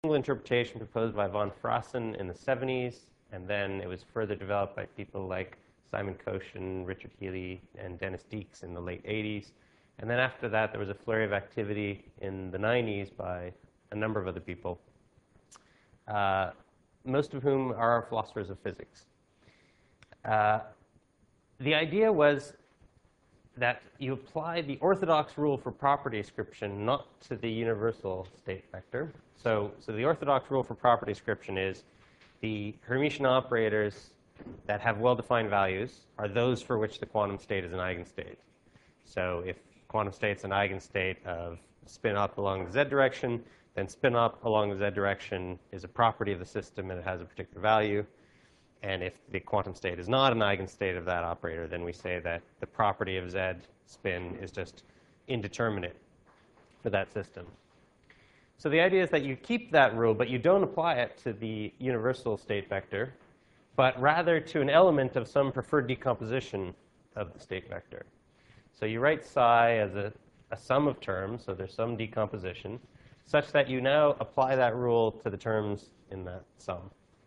single interpretation proposed by von Frassen in the 70s, and then it was further developed by people like Simon Koshin, Richard Healy, and Dennis Deeks in the late 80s. And then after that, there was a flurry of activity in the 90s by a number of other people, most of whom are philosophers of physics. The idea was that you apply the orthodox rule for property description not to the universal state vector. So the orthodox rule for property description is the Hermitian operators that have well-defined values are those for which the quantum state is an eigenstate. So if quantum state's an eigenstate of spin up along the z direction, then spin up along the z direction is a property of the system and it has a particular value. And if the quantum state is not an eigenstate of that operator, then we say that the property of z spin is just indeterminate for that system. So the idea is that you keep that rule, but you don't apply it to the universal state vector, but rather to an element of some preferred decomposition of the state vector. So you write psi as a sum of terms, so there's some decomposition, such that you now apply that rule to the terms in that sum.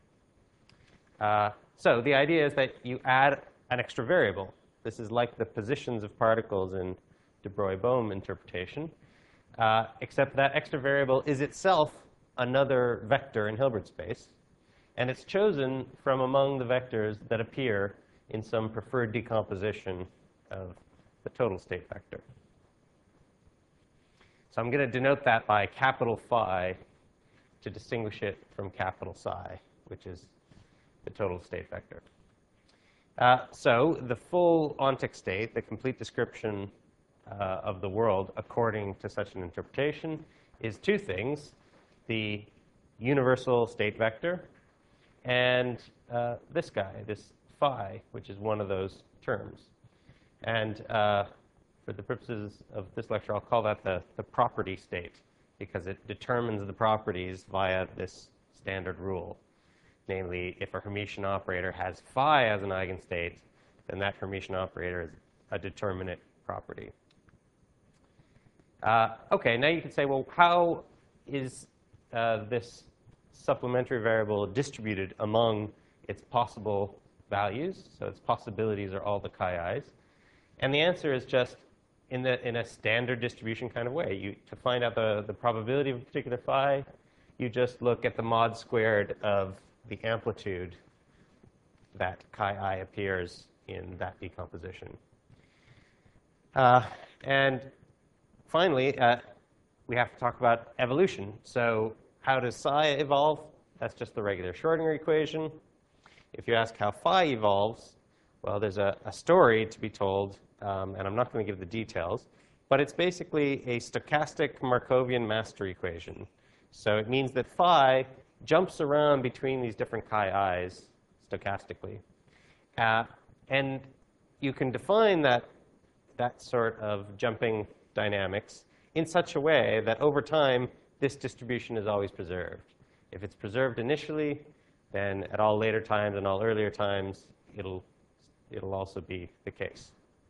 So the idea is that you add an extra variable. This is like the positions of particles in de Broglie-Bohm interpretation, except that extra variable is itself another vector in Hilbert space. And it's chosen from among the vectors that appear in some preferred decomposition of the total state vector. So I'm going to denote that by capital phi to distinguish it from capital psi, which is the total state vector. So the full ontic state, the complete description of the world according to such an interpretation, is two things: the universal state vector and this guy, this phi, which is one of those terms. And for the purposes of this lecture, I'll call that the property state, because it determines the properties via this standard rule. Namely, if a Hermitian operator has phi as an eigenstate, then that Hermitian operator is a determinate property. OK, now you can say, well, how is this supplementary variable distributed among its possible values? So its possibilities are all the chi-i's. And the answer is just in a standard distribution kind of way. To find out the probability of a particular phi, you just look at the mod squared of the amplitude that chi-i appears in that decomposition. And finally, we have to talk about evolution. So how does psi evolve? That's just the regular Schrodinger equation. If you ask how phi evolves, well, there's a story to be told, and I'm not going to give the details. But it's basically a stochastic Markovian master equation. So it means that phi jumps around between these different chi-i's stochastically. And you can define that sort of jumping dynamics in such a way that over time, this distribution is always preserved. If it's preserved initially, then at all later times and all earlier times, it'll also be the case.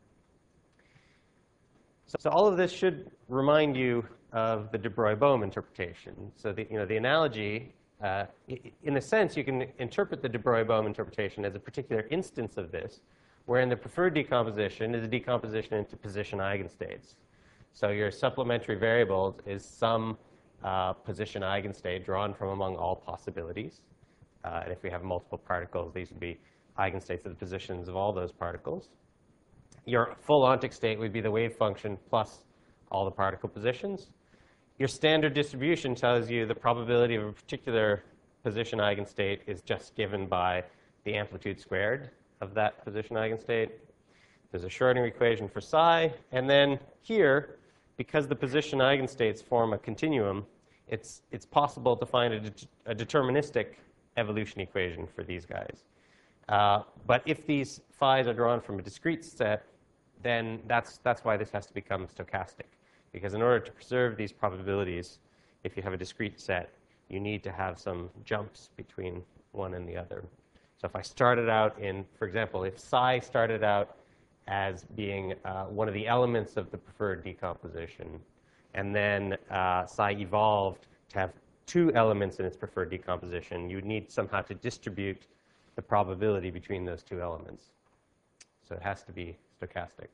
So all of this should remind you of the de Broglie-Bohm interpretation. So the analogy, in a sense, you can interpret the de Broglie-Bohm interpretation as a particular instance of this, wherein the preferred decomposition is a decomposition into position eigenstates. So your supplementary variable is some position eigenstate drawn from among all possibilities. And if we have multiple particles, these would be eigenstates of the positions of all those particles. Your full ontic state would be the wave function plus all the particle positions. Your standard distribution tells you the probability of a particular position eigenstate is just given by the amplitude squared of that position eigenstate. There's a Schrodinger equation for psi. And then here, because the position eigenstates form a continuum, it's possible to find a deterministic evolution equation for these guys. But if these phi's are drawn from a discrete set, then that's why this has to become stochastic. Because in order to preserve these probabilities, if you have a discrete set, you need to have some jumps between one and the other. So if I started out in, for example, if psi started out as being one of the elements of the preferred decomposition, and then psi evolved to have two elements in its preferred decomposition, you would need somehow to distribute the probability between those two elements. So it has to be stochastic.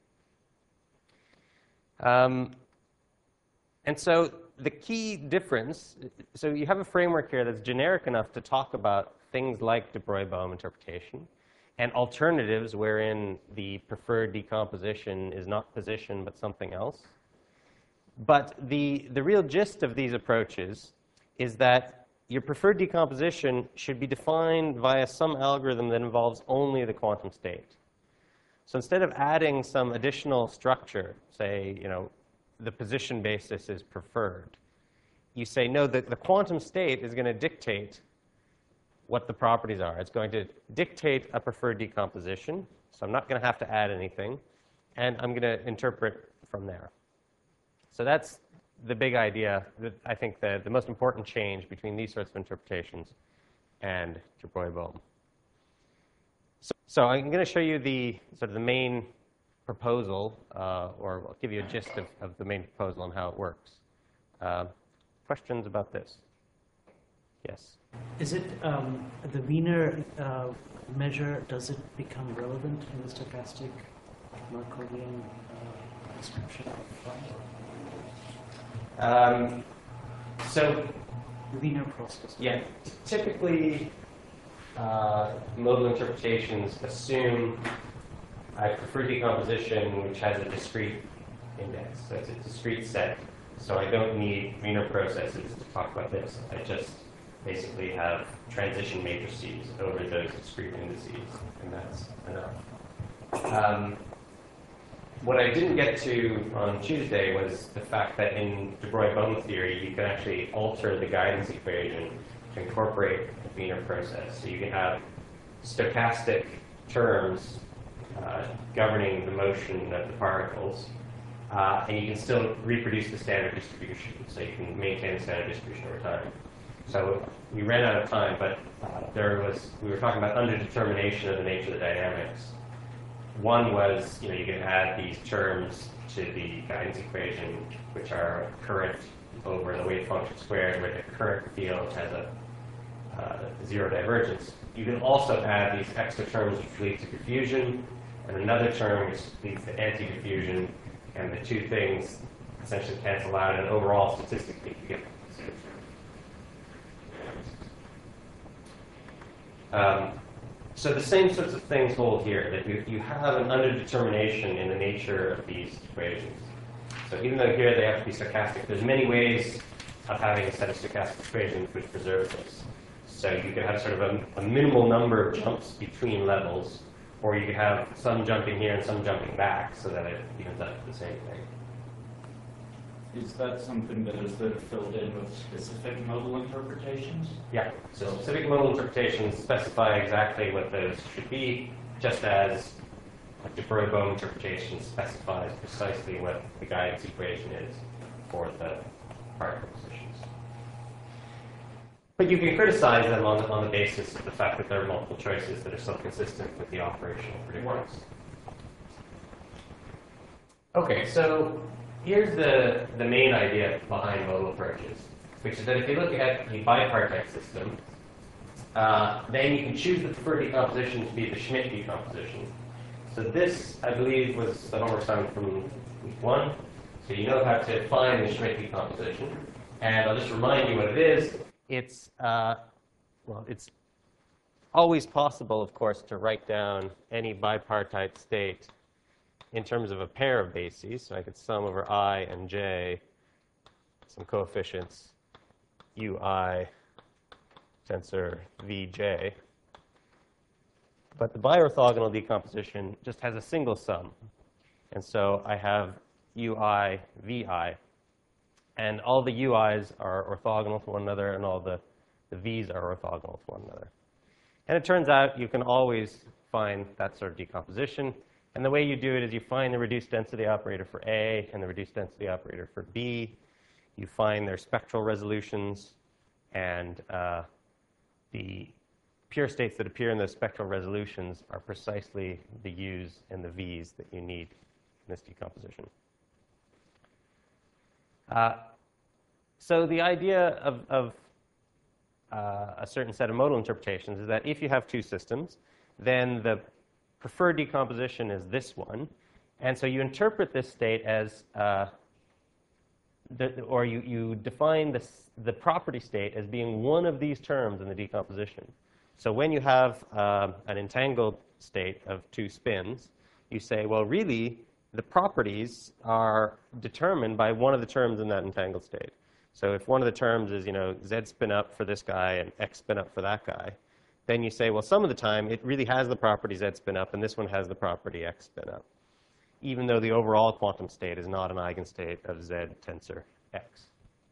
And so the key difference, so you have a framework here that's generic enough to talk about things like de Broglie-Bohm interpretation and alternatives wherein the preferred decomposition is not position but something else. But the real gist of these approaches is that your preferred decomposition should be defined via some algorithm that involves only the quantum state. So instead of adding some additional structure, say, the position basis is preferred, you say, no, the quantum state is going to dictate what the properties are. It's going to dictate a preferred decomposition, so I'm not going to have to add anything, and I'm going to interpret from there. So that's the big idea, that I think the most important change between these sorts of interpretations and de Broglie-Bohm. So I'm going to show you the main proposal, or I'll give you a gist of the main proposal and how it works. Questions about this? Yes? Is it the Wiener measure, does it become relevant in the stochastic Markovian description of phi? So the Wiener process. Yeah, typically modal interpretations assume a preferred decomposition which has a discrete index. So it's a discrete set. So I don't need Wiener processes to talk about this. I just basically have transition matrices over those discrete indices, and that's enough. What I didn't get to on Tuesday was the fact that in de Broglie-Bohm theory, you can actually alter the guidance equation to incorporate the Wiener process. So you can have stochastic terms governing the motion of the particles, and you can still reproduce the standard distribution. So you can maintain the standard distribution over time. So we ran out of time, but we were talking about underdetermination of the nature of the dynamics. One was, you can add these terms to the guidance equation, which are current over the wave function squared, where the current field has a zero divergence. You can also add these extra terms which lead to diffusion, and another term which leads to anti-diffusion, and the two things essentially cancel out, and overall statistically you get so the same sorts of things hold here, that you have an underdetermination in the nature of these equations. So even though here they have to be stochastic, there's many ways of having a set of stochastic equations which preserve this. So you could have sort of a minimal number of jumps between levels, or you could have some jumping here and some jumping back so that it evens up to the same thing. Is that something that is then filled in with specific modal interpretations? Yeah, so specific modal interpretations specify exactly what those should be, just as de Broglie-Bohm interpretation specifies precisely what the guidance equation is for the particle positions. But you can criticize them on the basis of the fact that there are multiple choices that are still consistent with the operational predictors. Okay, so here's the main idea behind modal approaches, which is that if you look at a bipartite system, then you can choose the preferred decomposition to be the Schmidt decomposition. So this, I believe, was the homework assignment from week 1. So you know how to find the Schmidt decomposition. And I'll just remind you what it is. It's always possible, of course, to write down any bipartite state in terms of a pair of bases. So I could sum over I and j some coefficients ui tensor vj. But the biorthogonal decomposition just has a single sum. And so I have ui vi. And all the ui's are orthogonal to one another, and all the v's are orthogonal to one another. And it turns out you can always find that sort of decomposition. And the way you do it is you find the reduced density operator for A and the reduced density operator for B. You find their spectral resolutions, and the pure states that appear in those spectral resolutions are precisely the U's and the V's that you need in this decomposition. So the idea of a certain set of modal interpretations is that if you have two systems, then the preferred decomposition is this one. And so you interpret this state as, or you define the property state as being one of these terms in the decomposition. So when you have an entangled state of two spins, you say, well, really, the properties are determined by one of the terms in that entangled state. So if one of the terms is, Z spin up for this guy and X spin up for that guy, then you say, well, some of the time, it really has the property Z spin up, and this one has the property X spin up, even though the overall quantum state is not an eigenstate of Z tensor X.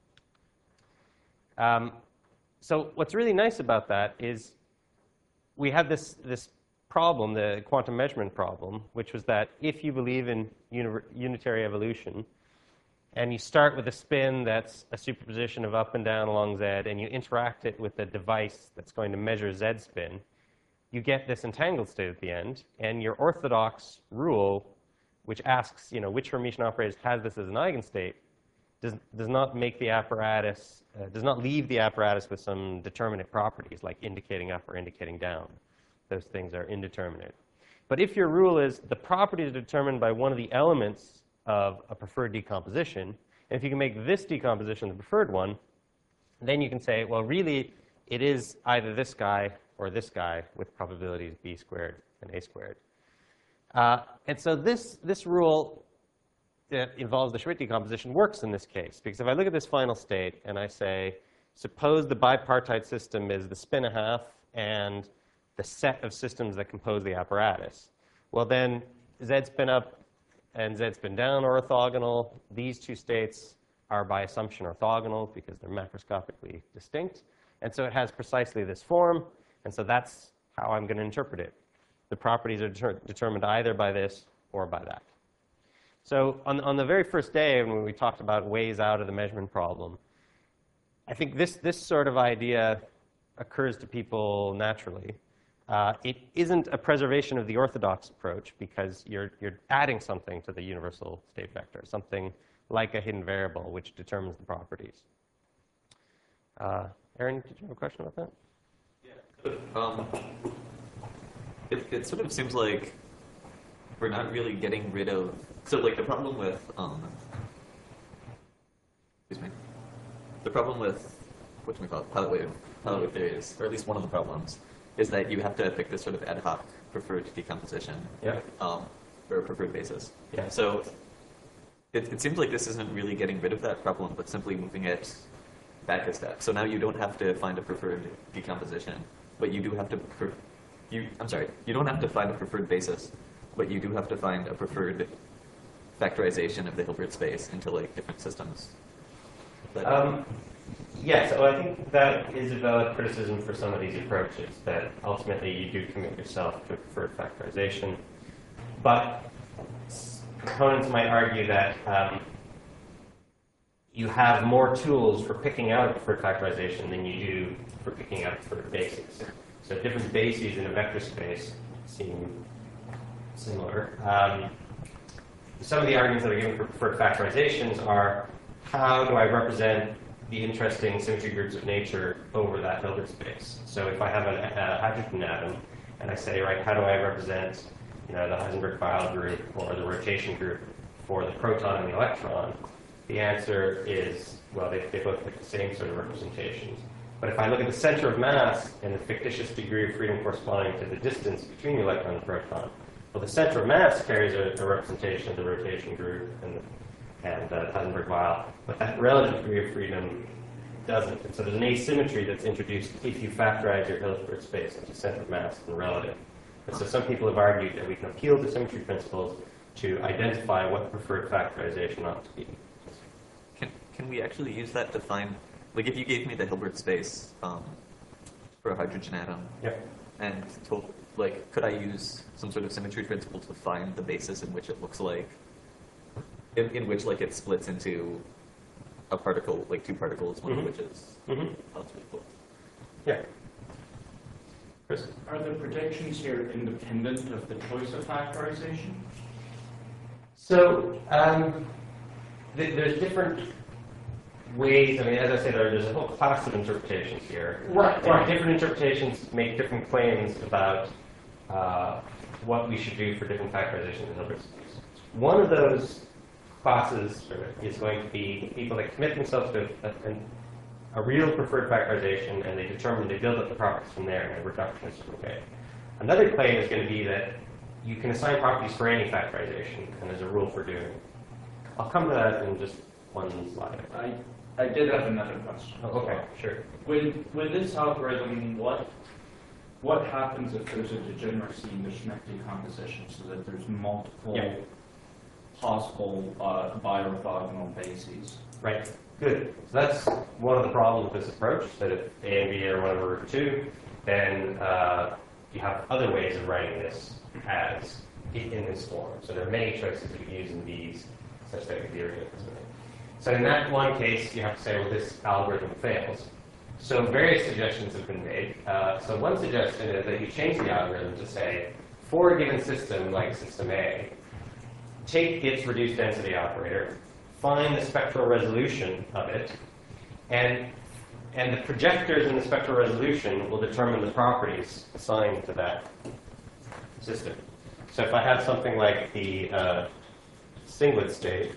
So what's really nice about that is we have this problem, the quantum measurement problem, which was that if you believe in unitary evolution, and you start with a spin that's a superposition of up and down along Z, and you interact it with a device that's going to measure Z spin, you get this entangled state at the end, and your orthodox rule, which asks, which Hermitian operators has this as an eigenstate, does not make the apparatus, does not leave the apparatus with some determinate properties, like indicating up or indicating down. Those things are indeterminate. But if your rule is the property is determined by one of the elements of a preferred decomposition, and if you can make this decomposition the preferred one, then you can say, well, really, it is either this guy or this guy with probabilities b squared and a squared. And so this rule that involves the Schmidt decomposition works in this case, because if I look at this final state and I say, suppose the bipartite system is the spin a half and the set of systems that compose the apparatus. Well, then Z spin up and Z spin down are orthogonal. These two states are by assumption orthogonal because they're macroscopically distinct. And so it has precisely this form. And so that's how I'm going to interpret it. The properties are determined either by this or by that. So on the very first day when we talked about ways out of the measurement problem, I think this sort of idea occurs to people naturally. It isn't a preservation of the orthodox approach because you're adding something to the universal state vector, something like a hidden variable which determines the properties. Aaron, did you have a question about that? Yeah. It sort of seems like we're not really getting rid of. So, like the problem with the problem with pilot wave theories, or at least one of the problems, is that you have to pick this sort of ad hoc preferred decomposition, or preferred basis. Yeah. So it seems like this isn't really getting rid of that problem, but simply moving it back a step. So now you don't have to find a preferred decomposition, but you do have to you don't have to find a preferred basis, but you do have to find a preferred factorization of the Hilbert space into like different systems. Yes, so I think that is a valid criticism for some of these approaches, that ultimately you do commit yourself to a preferred factorization. But proponents might argue that you have more tools for picking out a preferred factorization than you do for picking out preferred bases. So different bases in a vector space seem similar. Some of the arguments that are given for preferred factorizations are, how do I represent the interesting symmetry groups of nature over that Hilbert space? So if I have a hydrogen atom, and I say, right, how do I represent the Heisenberg-Weyl group or the rotation group for the proton and the electron? The answer is, well, they both pick the same sort of representations. But if I look at the center of mass and the fictitious degree of freedom corresponding to the distance between the electron and the proton, well, the center of mass carries a representation of the rotation group and Heisenberg-Weyl, but that relative degree of freedom doesn't. And so there's an asymmetry that's introduced if you factorize your Hilbert space into center of mass and relative. And so some people have argued that we can appeal to symmetry principles to identify what preferred factorization ought to be. Can we actually use that to find, like if you gave me the Hilbert space for a hydrogen atom, and told, like, could I use some sort of symmetry principle to find the basis in which it looks like, in which like it splits into a particle, like two particles, one of which is possible. Yeah. Chris? Are the predictions here independent of the choice of factorization? So there's different ways, I mean, as I said, there's a whole class of interpretations here. Right, And right. different interpretations make different claims about what we should do for different factorizations in Hilbert space. One of those classes is going to be people that commit themselves to a real preferred factorization, and they build up the properties from there in a reductionist way. Another claim is going to be that you can assign properties for any factorization, and there's a rule for doing it. I'll come to that in just one slide. I did have another question. Oh, okay, sure. With this algorithm, what happens if there's a degeneracy in the Schmidt decomposition, so that there's multiple Yeah. possible biorthogonal bases? Right. Good. So that's one of the problems with this approach, that if A and B are 1 over root 2, then you have other ways of writing this as in this form. So there are many choices you can use in these such that it could be written this way. So in that one case, you have to say, well, this algorithm fails. So various suggestions have been made. So one suggestion is that you change the algorithm to say, for a given system like system A, take its reduced density operator, find the spectral resolution of it, and the projectors in the spectral resolution will determine the properties assigned to that system. So if I have something like the singlet state,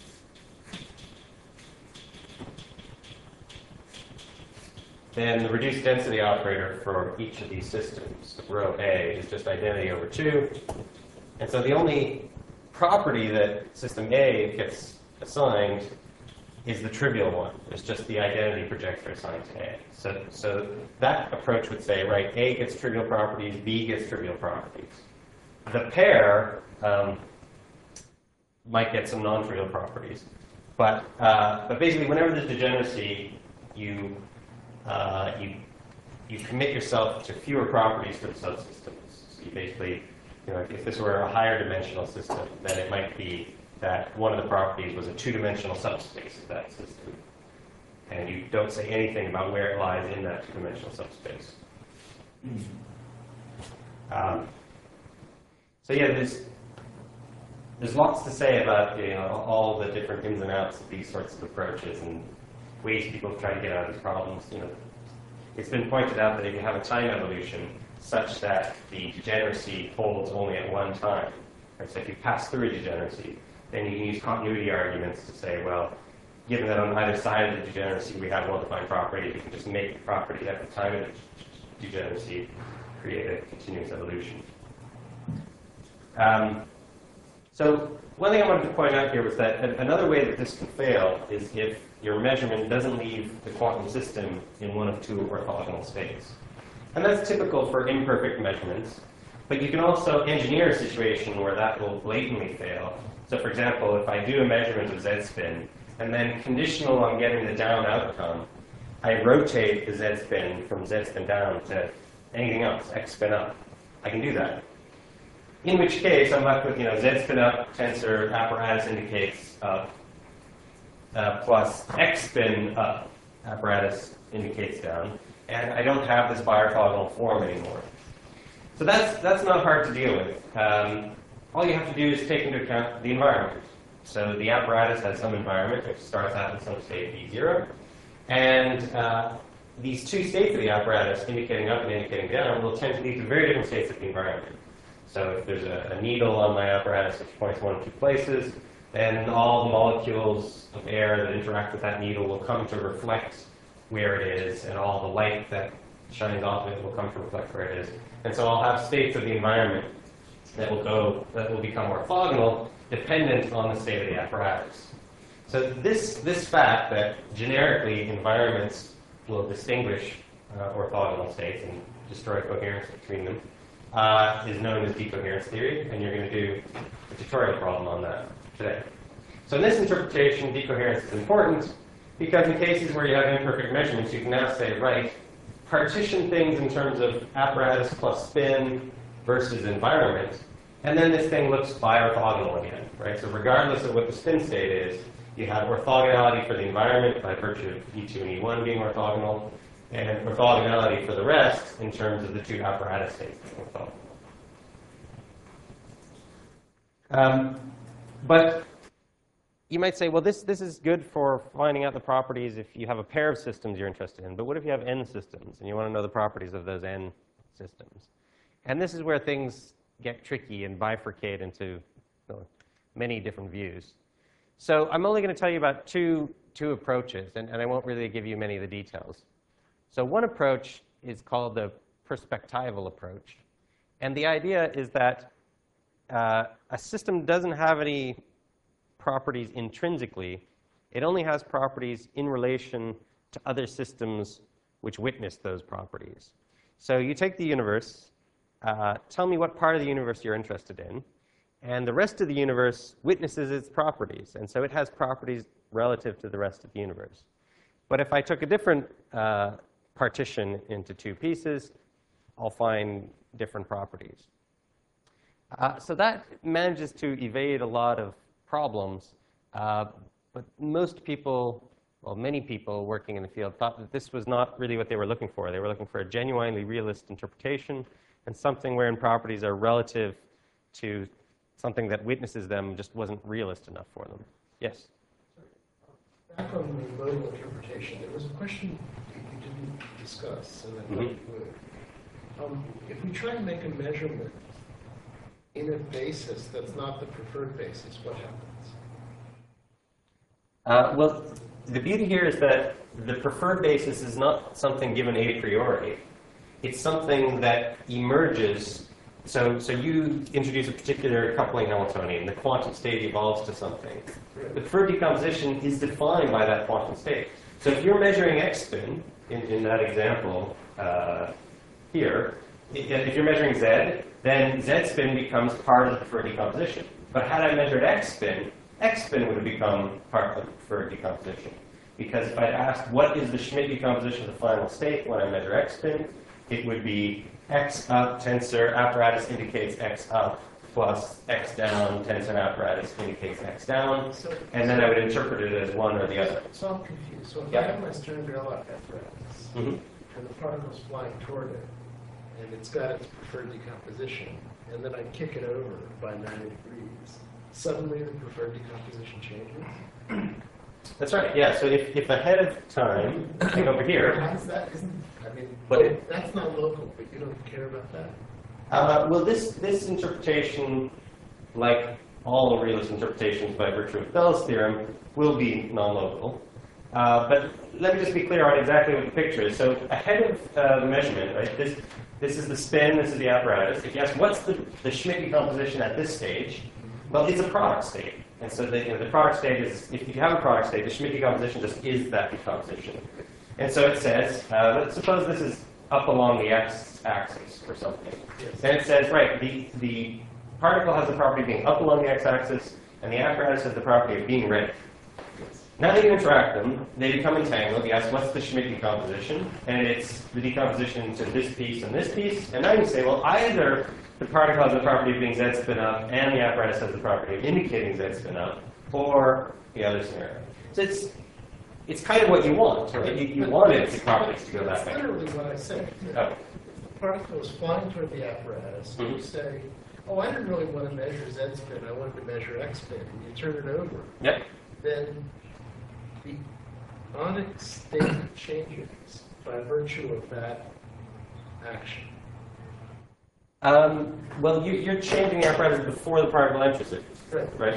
then the reduced density operator for each of these systems, rho A, is just identity over 2. And so the only property that system A gets assigned is the trivial one. It's just the identity projector assigned to A. So that approach would say, right, A gets trivial properties, B gets trivial properties. The pair might get some non-trivial properties. But basically, whenever there's degeneracy, you commit yourself to fewer properties for the subsystems. So you basically, if this were a higher dimensional system, then it might be that one of the properties was a two-dimensional subspace of that system. And you don't say anything about where it lies in that two-dimensional subspace. So yeah, there's lots to say about all the different ins and outs of these sorts of approaches and ways people try to get out of these problems. It's been pointed out that if you have a time evolution such that the degeneracy holds only at one time, right? So if you pass through a degeneracy, then you can use continuity arguments to say, well, given that on either side of the degeneracy we have well-defined properties, we can just make the property at the time of the degeneracy create a continuous evolution. So one thing I wanted to point out here was that another way that this can fail is if your measurement doesn't leave the quantum system in one of two orthogonal states. And that's typical for imperfect measurements, but you can also engineer a situation where that will blatantly fail. So for example, if I do a measurement of z-spin, and then conditional on getting the down outcome, I rotate the z-spin from z-spin down to anything else, x-spin up. I can do that. In which case, I'm left with, z-spin up tensor apparatus indicates up, plus x-spin up apparatus indicates down, and I don't have this biorthogonal form anymore. So that's not hard to deal with. All you have to do is take into account the environment. So the apparatus has some environment, which starts out in some state V0, and these two states of the apparatus, indicating up and indicating down, will tend to lead to very different states of the environment. So if there's a needle on my apparatus which points one of two places, then all the molecules of air that interact with that needle will come to reflect where it is, and all the light that shines off it will come to reflect where it is. And so I'll have states of the environment that will become orthogonal, dependent on the state of the apparatus. So this fact that generically environments will distinguish orthogonal states and destroy coherence between them is known as decoherence theory, and you're going to do a tutorial problem on that today. So in this interpretation, decoherence is important because in cases where you have imperfect measurements, you can now say, right, partition things in terms of apparatus plus spin versus environment, and then this thing looks biorthogonal again, right? So regardless of what the spin state is, you have orthogonality for the environment by virtue of E2 and E1 being orthogonal, and orthogonality for the rest in terms of the two apparatus states being orthogonal. But you might say, well, this is good for finding out the properties if you have a pair of systems you're interested in. But what if you have n systems and you want to know the properties of those n systems? And this is where things get tricky and bifurcate into many different views. So I'm only going to tell you about two approaches, and I won't really give you many of the details. So one approach is called the perspectival approach. And the idea is that a system doesn't have any properties intrinsically. It only has properties in relation to other systems which witness those properties. So you take the universe, tell me what part of the universe you're interested in, and the rest of the universe witnesses its properties. And so it has properties relative to the rest of the universe. But if I took a different partition into two pieces, I'll find different properties. So that manages to evade a lot of problems. But most people, well, many people working in the field thought that this was not really what they were looking for. They were looking for a genuinely realist interpretation and something wherein properties are relative to something that witnesses them just wasn't realist enough for them. Yes? Back on the modal interpretation, there was a question you didn't discuss, and I thought you would. If we try to make a measurement in a basis that's not the preferred basis, what happens? Well, the beauty here is that the preferred basis is not something given a priori. It's something that emerges. So you introduce a particular coupling Hamiltonian. The quantum state evolves to something. The preferred decomposition is defined by that quantum state. So if you're measuring x spin in that example here, if you're measuring z, then z spin becomes part of the preferred decomposition. But had I measured x spin would have become part of the preferred decomposition. Because if I'd asked what is the Schmidt decomposition of the final state when I measure x spin, it would be x up tensor apparatus indicates x up plus x down tensor apparatus indicates x down, and then I would interpret it as one or the other. So I'm confused. So if Yeah. I have my Stern Gerlach apparatus, and the particle's flying toward it, and it's got its preferred decomposition, and then I kick it over by 90 degrees, suddenly the preferred decomposition changes? That's right, yeah. So if ahead of time, like over here, How's that? I mean, But- that's not local, but you don't care about that. well, this interpretation, like all realist interpretations by virtue of Bell's theorem, will be non-local. But let me just be clear on exactly what the picture is. So ahead of the measurement, right, this is the spin, this is the apparatus. If you ask what's the Schmidt decomposition at this stage, well, it's a product state. And so the product state is, if you have a product state, the Schmidt decomposition just is that decomposition. And so it says, let's suppose this is up along the x-axis or something. Yes. Then it says, right, the particle has the property of being up along the x-axis, and the apparatus has the property of being ready. Now that you interact them, they become entangled. You ask, what's the Schmidt decomposition? And it's the decomposition into this piece and this piece. And now you say, well, either the particle has the property of being z spin up, and the apparatus has the property of indicating z spin up, or the other scenario. So it's kind of what you want, right? You wanted the properties to go that That's way. literally what I said. Oh. If the particle is flying toward the apparatus, you say, oh, I didn't really want to measure z spin, I wanted to measure x spin, and you turn it over. Yep. Then the onyx state changes by virtue of that action. Well, you're changing the apparatus before the particle enters it, right?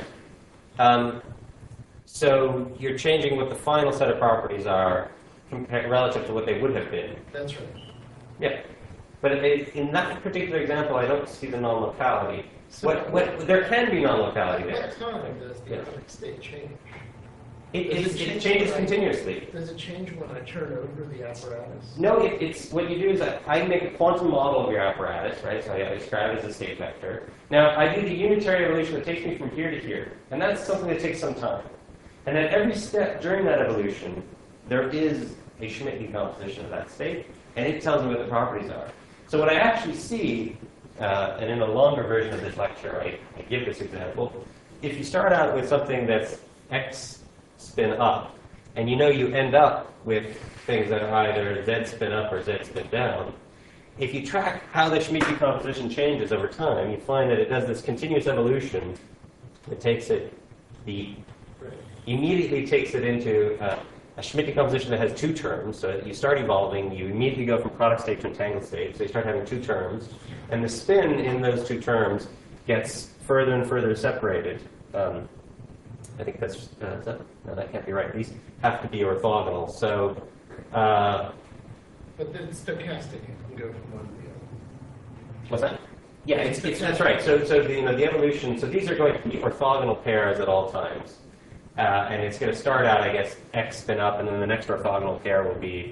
So you're changing what the final set of properties are relative to what they would have been. That's right. Yeah. But in that particular example, I don't see the non-locality. So There can be non-locality At there. what time does the Yeah. onyx state change? It changes continuously. Does it change when I turn over the apparatus? No, it's what you do is I make a quantum model of your apparatus, right? So I describe it as a state vector. Now, I do the unitary evolution that takes me from here to here. And that's something that takes some time. And at every step during that evolution, there is a Schmidt decomposition of that state, and it tells me what the properties are. So what I actually see, and in a longer version of this lecture, I give this example. If you start out with something that's x spin up, and you know you end up with things that are either z spin up or z spin down, if you track how the Schmidt decomposition changes over time, you find that it does this continuous evolution. It takes it the immediately takes it into a Schmidt decomposition that has two terms. So you start evolving, you immediately go from product state to entangled state. So you start having two terms. And the spin in those two terms gets further and further separated. I think that's, no, that can't be right. These have to be orthogonal. So, But then it's stochastic. It can go from one to the other. what's that? Yeah, that's right. So the evolution, so these are going to be orthogonal pairs at all times. And it's going to start out, I guess, x spin up, and then the next orthogonal pair will be,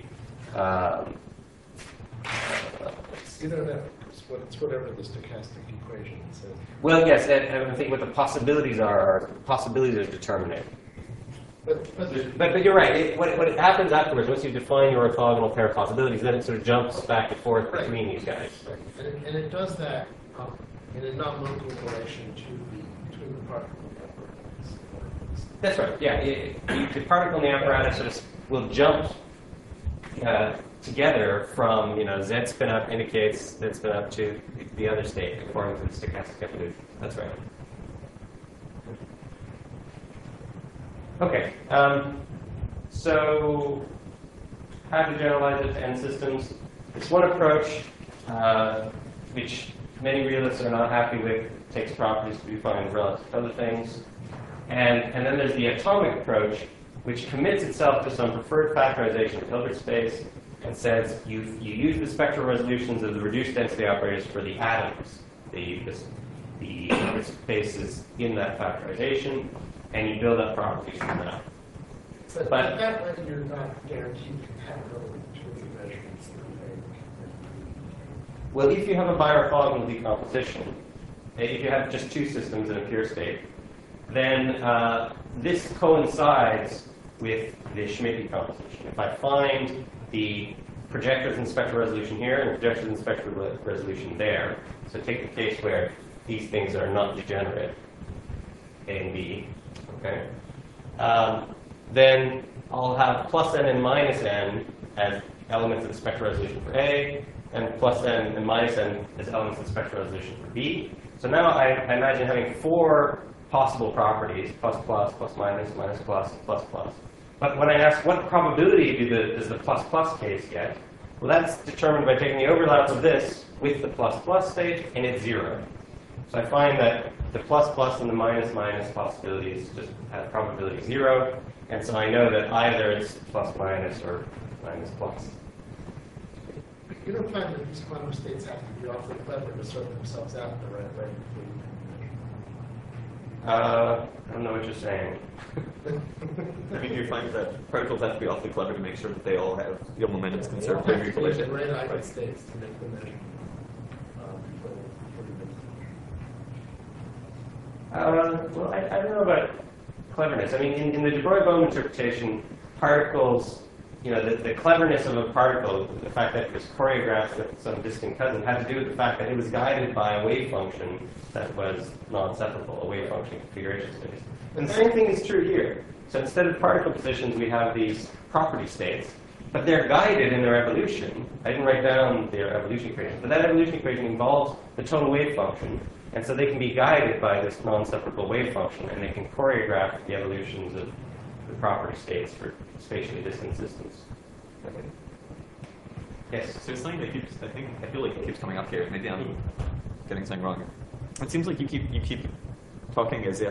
You don't know. It's whatever the stochastic equation says. well, yes, and I think what the possibilities are possibilities are determinate. But you're right. What happens afterwards, once you define your orthogonal pair of possibilities, then it sort of jumps back and forth between these guys. Right. And it does that in a non-local relation between the particle and the apparatus. That's right. Yeah, the particle and the apparatus sort of will jump together from, Z spin up indicates Z spin up to the other state according to the stochastic evolution. That's right. Okay. So how to generalize it to N systems? It's one approach which many realists are not happy with. It takes properties to be defined relative to other things. And then there's the atomic approach, which commits itself to some preferred factorization of Hilbert space and says you use the spectral resolutions of the reduced density operators for the atoms, the Hilbert spaces in that factorization, and you build up properties from that. But that way you're not guaranteed compatibility between the measurements that you make. Well, if you have a biorthogonal decomposition, if you have just two systems in a pure state, then this coincides with the Schmidt decomposition. If I find the projectors in spectral resolution here and the projectors in spectral resolution there, so take the case where these things are not degenerate, A and B, okay? Then I'll have plus n and minus n as elements of the spectral resolution for A, and plus n and minus n as elements of the spectral resolution for B. So now I imagine having four possible properties, plus plus, plus minus, minus plus, plus plus. But when I ask what probability does the plus plus case get, well, that's determined by taking the overlap of this with the plus plus state, and it's 0. So I find that the plus plus and the minus minus possibilities just have probability 0, and so I know that either it's plus minus or minus plus. You don't find that these quantum states have to be awfully clever to sort themselves out in the right way before you I don't know what you're saying. I mean, do you find that particles have to be awfully clever to make sure that they all have momentum's conserved have every to use the collision? right eigenstates to make the measurement. Well, I don't know about cleverness. I mean, in the de Broglie-Bohm interpretation, particles, the cleverness of a particle, the fact that it was choreographed with some distant cousin, had to do with the fact that it was guided by a wave function that was non-separable, a wave function configuration space. And the same thing is true here. So instead of particle positions, we have these property states, but they're guided in their evolution. I didn't write down their evolution equation, but that evolution equation involves the total wave function. And so they can be guided by this non-separable wave function, and they can choreograph the evolutions of the property states for spatially distant systems. Okay. Yes? So there's something that keeps, I feel like it keeps coming up here. Maybe I'm getting something wrong. It seems like you keep talking as if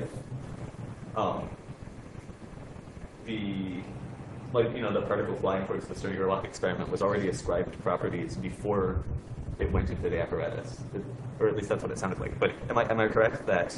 the particle flying towards the Sturgeon-Gerlach experiment was already ascribed properties before it went into the apparatus, or at least that's what it sounded like. But am I correct that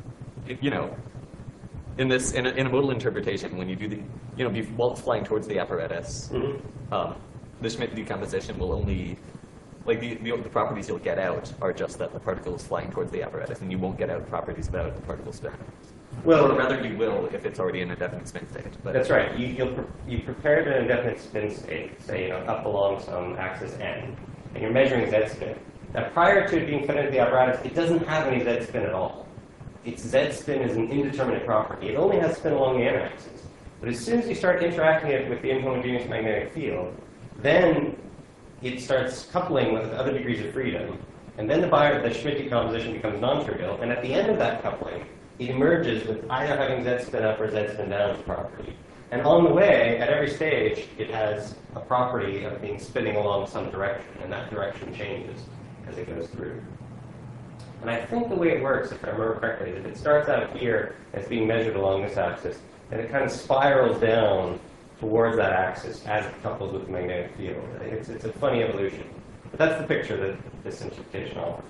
in a modal interpretation, when you do while it's flying towards the apparatus, the Schmidt decomposition will only the properties you'll get out are just that the particle is flying towards the apparatus, and you won't get out properties about the particle spin. Well, or rather, you will if it's already in a definite spin state. But that's right. You prepared an indefinite spin state, say up along some axis n, and you're measuring z spin. Now, prior to it being fed into the apparatus, it doesn't have any z spin at all. Its z spin is an indeterminate property. It only has spin along the n-axis. But as soon as you start interacting it with the inhomogeneous magnetic field, then it starts coupling with other degrees of freedom, and then the Schmidt decomposition becomes non-trivial, and at the end of that coupling, it emerges with either having z spin up or z spin down as a property. And on the way, at every stage, it has a property of being spinning along some direction, and that direction changes as it goes through. And I think the way it works, if I remember correctly, is if it starts out here as being measured along this axis, and it kind of spirals down towards that axis as it couples with the magnetic field. It's a funny evolution. But that's the picture that this interpretation offers.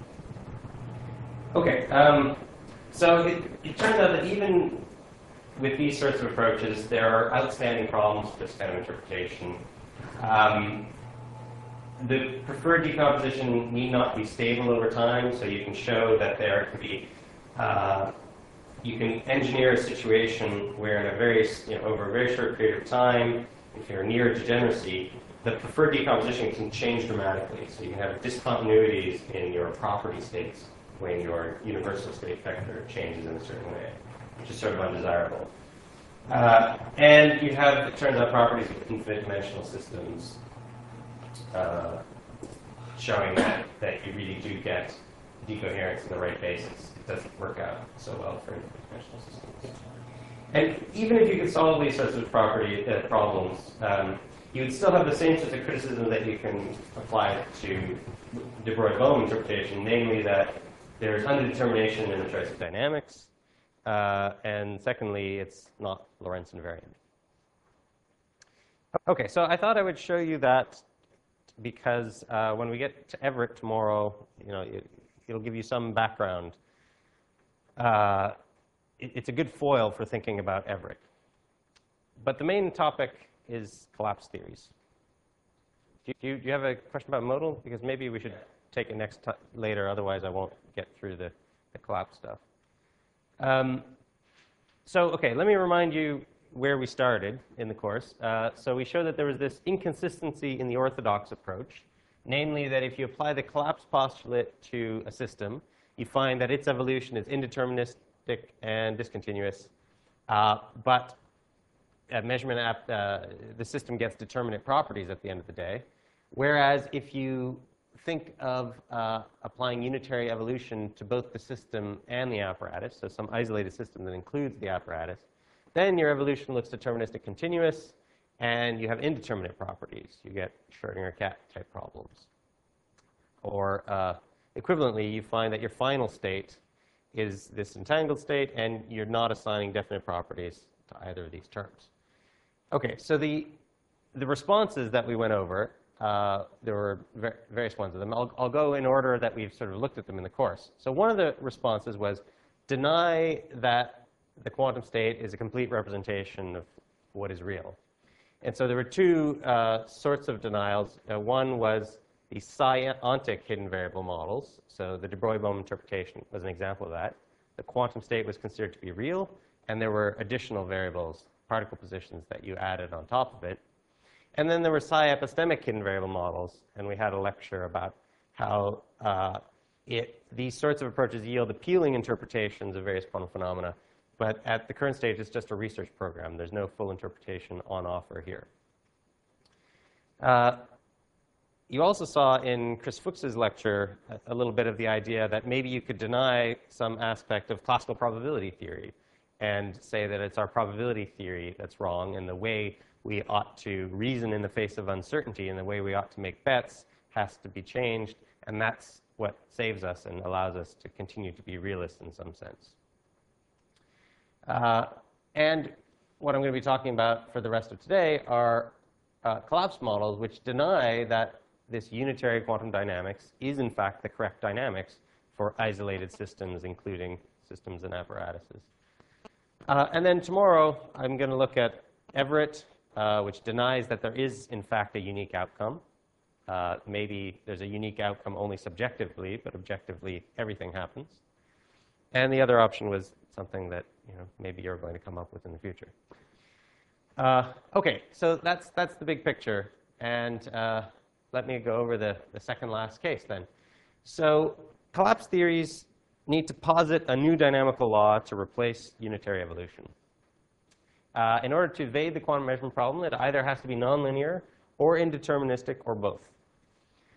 Okay, so it turns out that even with these sorts of approaches, there are outstanding problems with this kind of interpretation. The preferred decomposition need not be stable over time, so you can show that there could be, you can engineer a situation where in a very, over a very short period of time, if you're near degeneracy, the preferred decomposition can change dramatically. So you can have discontinuities in your property states when your universal state vector changes in a certain way, which is sort of undesirable. And you have, it turns out, properties of infinite dimensional systems showing that you really do get decoherence in the right basis. It doesn't work out so well for infinite dimensional systems. And even if you could solve these sorts of problems, you would still have the same sorts of criticism that you can apply to de Broglie-Bohm interpretation, namely that there's underdetermination in the choice of dynamics, and secondly, it's not Lorentz invariant. Okay, so I thought I would show you that because when we get to Everett tomorrow, it'll give you some background. It's a good foil for thinking about Everett. But the main topic is collapse theories. Do you have a question about modal? Because maybe we should take it later, otherwise I won't get through the collapse stuff. So, okay, let me remind you where we started in the course. So we showed that there was this inconsistency in the orthodox approach, namely that if you apply the collapse postulate to a system, you find that its evolution is indeterministic and discontinuous, but the system gets determinate properties at the end of the day. Whereas if you think of applying unitary evolution to both the system and the apparatus, so some isolated system that includes the apparatus, then your evolution looks deterministic continuous, and you have indeterminate properties. You get Schrödinger cat type problems. Or equivalently, you find that your final state is this entangled state, and you're not assigning definite properties to either of these terms. Okay, so the responses that we went over, there were various ones of them. I'll go in order that we've sort of looked at them in the course. So one of the responses was deny that the quantum state is a complete representation of what is real. And so there were two sorts of denials. One was the psi-ontic hidden variable models. So the de Broglie-Bohm interpretation was an example of that. The quantum state was considered to be real, and there were additional variables, particle positions, that you added on top of it. And then there were psi-epistemic hidden variable models, and we had a lecture about how these sorts of approaches yield appealing interpretations of various quantum phenomena. But at the current stage, it's just a research program. There's no full interpretation on offer here. You also saw in Chris Fuchs's lecture a little bit of the idea that maybe you could deny some aspect of classical probability theory and say that it's our probability theory that's wrong, and the way we ought to reason in the face of uncertainty and the way we ought to make bets has to be changed, and that's what saves us and allows us to continue to be realists in some sense. And what I'm going to be talking about for the rest of today are collapse models which deny that this unitary quantum dynamics is in fact the correct dynamics for isolated systems, including systems and apparatuses. And then tomorrow I'm going to look at Everett, which denies that there is in fact a unique outcome. Maybe there's a unique outcome only subjectively, but objectively everything happens. And the other option was something that maybe you're going to come up with in the future. Okay, so that's the big picture. And let me go over the second last case then. So collapse theories need to posit a new dynamical law to replace unitary evolution. In order to evade the quantum measurement problem, it either has to be nonlinear or indeterministic or both.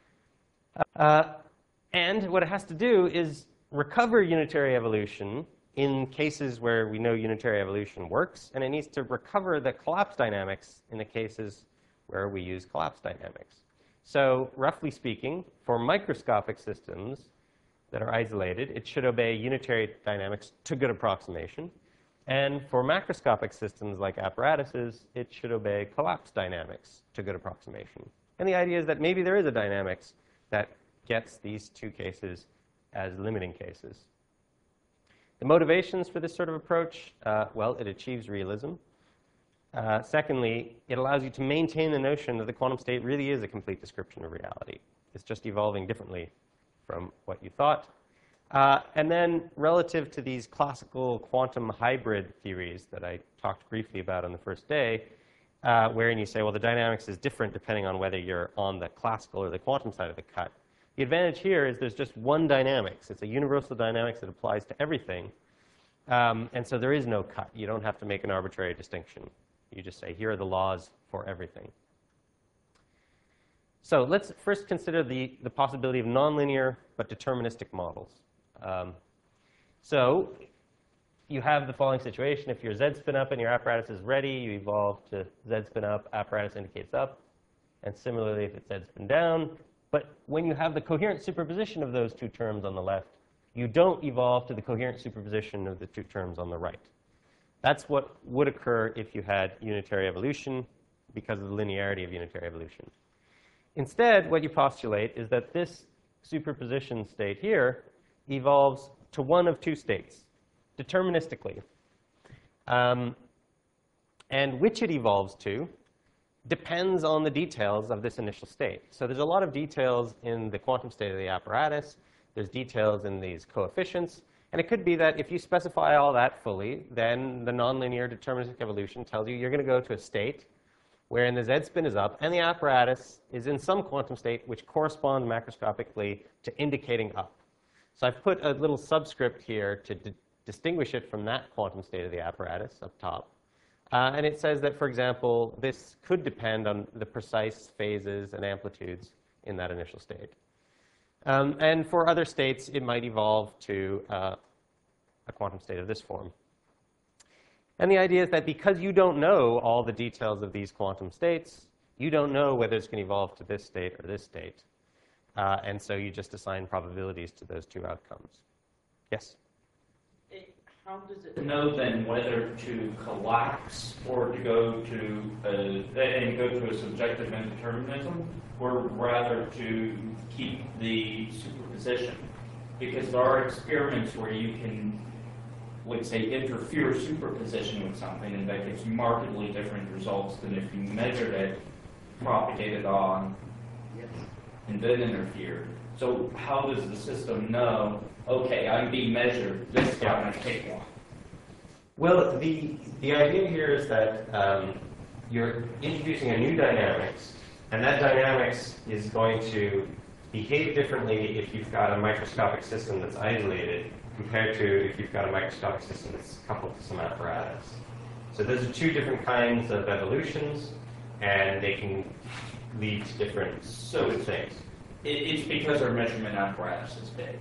And what it has to do is recover unitary evolution in cases where we know unitary evolution works, and it needs to recover the collapse dynamics in the cases where we use collapse dynamics. So roughly speaking, for microscopic systems that are isolated, it should obey unitary dynamics to good approximation. And for macroscopic systems like apparatuses, it should obey collapse dynamics to good approximation. And the idea is that maybe there is a dynamics that gets these two cases as limiting cases. The motivations for this sort of approach, well, it achieves realism. Secondly, it allows you to maintain the notion that the quantum state really is a complete description of reality. It's just evolving differently from what you thought. And then relative to these classical quantum hybrid theories that I talked briefly about on the first day, wherein you say, well, the dynamics is different depending on whether you're on the classical or the quantum side of the cut. The advantage here is there's just one dynamics. It's a universal dynamics that applies to everything. And so there is no cut. You don't have to make an arbitrary distinction. You just say, here are the laws for everything. So let's first consider the possibility of nonlinear but deterministic models. So you have the following situation. If your Z spin up and your apparatus is ready, you evolve to Z spin up, apparatus indicates up. And similarly, if it's Z spin down. But when you have the coherent superposition of those two terms on the left, you don't evolve to the coherent superposition of the two terms on the right. That's what would occur if you had unitary evolution because of the linearity of unitary evolution. Instead, what you postulate is that this superposition state here evolves to one of two states, deterministically. And which it evolves to depends on the details of this initial state. So there's a lot of details in the quantum state of the apparatus. There's details in these coefficients. And it could be that if you specify all that fully, then the nonlinear deterministic evolution tells you you're going to go to a state wherein the Z spin is up and the apparatus is in some quantum state which corresponds macroscopically to indicating up. So I've put a little subscript here to distinguish it from that quantum state of the apparatus up top. And it says that, for example, this could depend on the precise phases and amplitudes in that initial state. And for other states, it might evolve to a quantum state of this form. And the idea is that because you don't know all the details of these quantum states, you don't know whether it's going to evolve to this state or this state. And so you just assign probabilities to those two outcomes. Yes? How does it know then whether to collapse or to go to a subjective indeterminism, or rather to keep the superposition? Because there are experiments where you can, let's say, interfere superposition with something, and that gives markedly different results than if you measured it, propagated on, and then interfered. So how does the system know, okay, I'm being measured, this guy, and I take one? Well, the idea here is that you're introducing a new dynamics, and that dynamics is going to behave differently if you've got a microscopic system that's isolated compared to if you've got a microscopic system that's coupled to some apparatus. So those are two different kinds of evolutions, and they can lead to different things. It's because our measurement apparatus is big.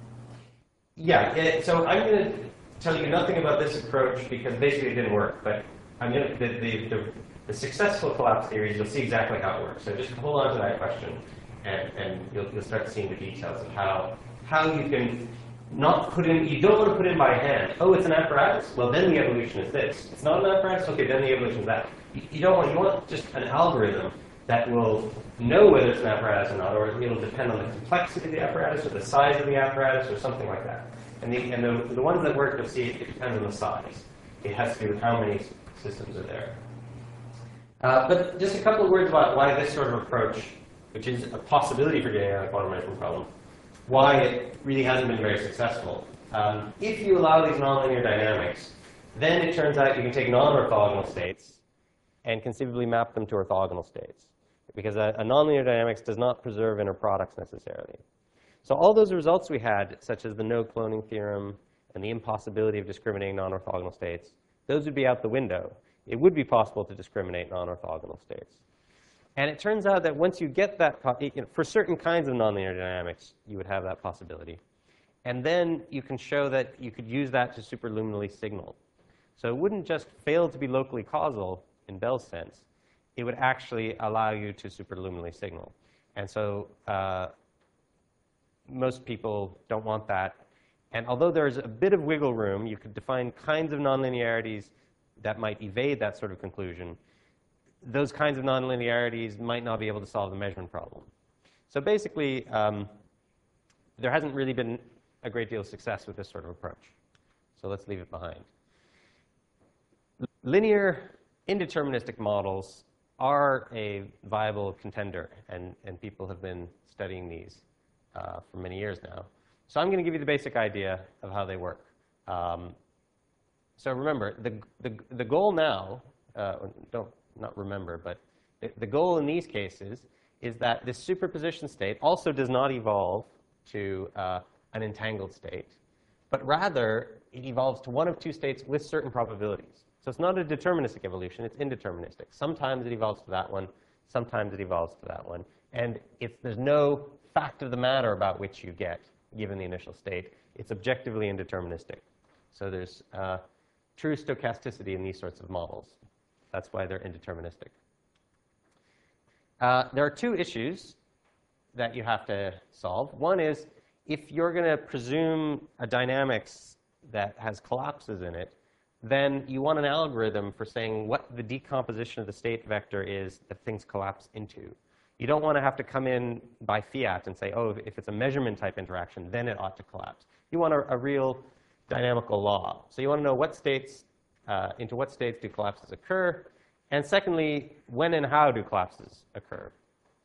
Yeah, so I'm going to tell you nothing about this approach because basically it didn't work, but I'm going to, the successful collapse theories, you'll see exactly how it works. So just hold on to that question, and you'll start seeing the details of how you can not put in, you don't want to put in by hand, oh, it's an apparatus? Well, then the evolution is this. It's not an apparatus? Okay, then the evolution is that. You want just an algorithm that will know whether it's an apparatus or not, or it'll depend on the complexity of the apparatus or the size of the apparatus or something like that. And the ones that work, you'll see it depends on the size. It has to do with how many systems are there. But just a couple of words about why this sort of approach, which is a possibility for getting around a quantum measurement problem, why it really hasn't been very successful. If you allow these nonlinear dynamics, then it turns out you can take non-orthogonal states and conceivably map them to orthogonal states. Because a nonlinear dynamics does not preserve inner products necessarily. So all those results we had, such as the no cloning theorem and the impossibility of discriminating non-orthogonal states, those would be out the window. It would be possible to discriminate non-orthogonal states. And it turns out that once you get that, for certain kinds of nonlinear dynamics, you would have that possibility. And then you can show that you could use that to superluminally signal. So it wouldn't just fail to be locally causal in Bell's sense. It would actually allow you to superluminally signal. And so most people don't want that. And although there's a bit of wiggle room, you could define kinds of nonlinearities that might evade that sort of conclusion. Those kinds of nonlinearities might not be able to solve the measurement problem. So basically, there hasn't really been a great deal of success with this sort of approach. So let's leave it behind. Linear indeterministic models are a viable contender, and people have been studying these for many years now. So I'm going to give you the basic idea of how they work. So remember, the goal now, not remember, but the goal in these cases is that this superposition state also does not evolve to an entangled state, but rather it evolves to one of two states with certain probabilities. So it's not a deterministic evolution, it's indeterministic. Sometimes it evolves to that one, sometimes it evolves to that one. And there's no fact of the matter about which you get, given the initial state. It's objectively indeterministic. So there's true stochasticity in these sorts of models. That's why they're indeterministic. There are two issues that you have to solve. One is, if you're going to presume a dynamics that has collapses in it, then you want an algorithm for saying what the decomposition of the state vector is that things collapse into. You don't want to have to come in by fiat and say, oh, if it's a measurement type interaction, then it ought to collapse. You want a real dynamical law. So you want to know what states, into what states do collapses occur, and secondly, when and how do collapses occur.